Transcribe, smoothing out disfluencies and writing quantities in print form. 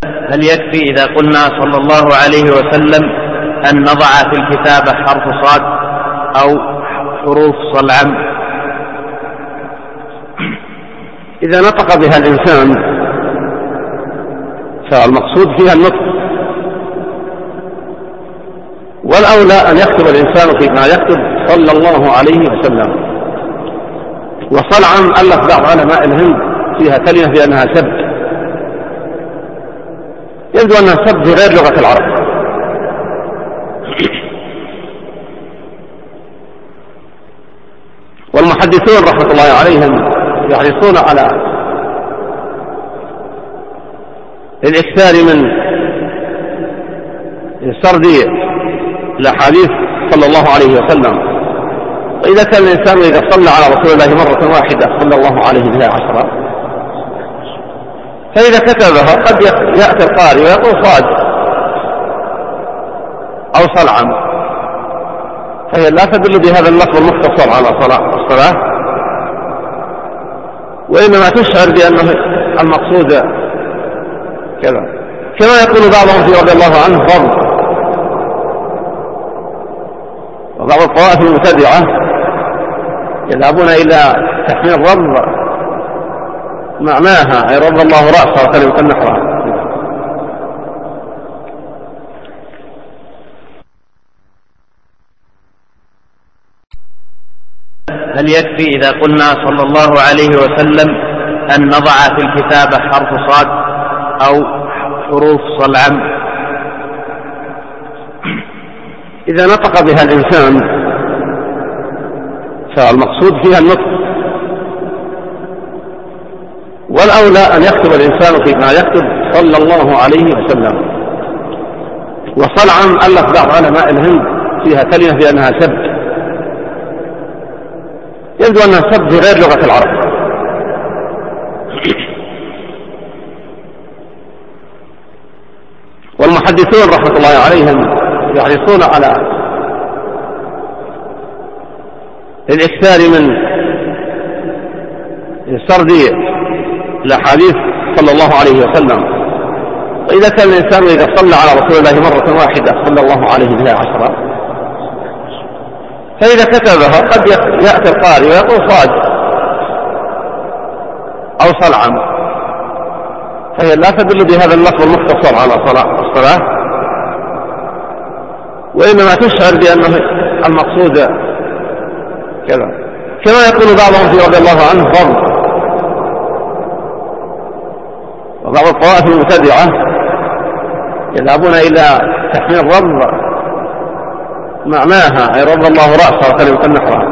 هل يكفي إذا قلنا صلى الله عليه وسلم أن نضع في الكتابة حرف صاد أو حروف صلعم؟ إذا نطق بها الإنسان فالمقصود فيها النطق، والأولى أن يكتب الإنسان فيما يكتب صلى الله عليه وسلم. وصلعم ألف بعض علماء الهند فيها كلمة بأنها سب، يبدو أنها سب غير لغة العرب. والمحدثون رحمة الله عليهم يحرصون على الإكثار من سرد الأحاديث صلى الله عليه وسلم. وإذا كان الإنسان إذا صلى على رسول الله مرة واحدة صلى الله عليه بها 10، فإذا كتبها قد يأتي القارئ ويقول صاد أو صلعم، فهي لا تدل بهذا اللفظ المختصر على الصلاة، وإنما تشعر بأنه المقصود كذا، كما يقول بعضهم في رضي الله عنه ضرب. وبعض الطوائف المبتدعة يذهبون إلى تحميل الرب معناها أي رب الله رأسه كلمة النحرة. هل يكفي إذا قلنا صلى الله عليه وسلم أن نضع في الكتابة حرف صاد أو حروف صلعم؟ إذا نطق بها الإنسان فالمقصود فيها النطق، والأولى أن يكتب الإنسان فيما يكتب صلى الله عليه وسلم. وصلعم ألف بعض علماء الهند فيها كلمة بأنها سب، يبدو أنها سب غير لغة العرب. والمحدثون رحمة الله عليهم يحرصون على الإكثار من سرد الأحاديث صلى الله عليه وسلم. وإذا كان الإنسان إذا صلى على رسول الله مرة واحدة صلى الله عليه بها 10، فإذا كتبها قد يأتي القارئ ويقول صاد أو صلعم، فهي لا تدل بهذا اللفظ المختصر على الصلاة، وإنما تشعر بأنه المقصود كذا، كما يقول بعضهم في رضي الله عنه ضرب. وبعض الطوائف المبتدعة يذهبون إلى تحميل الرب معناها أي رب الله رأسه كلمة النحرة.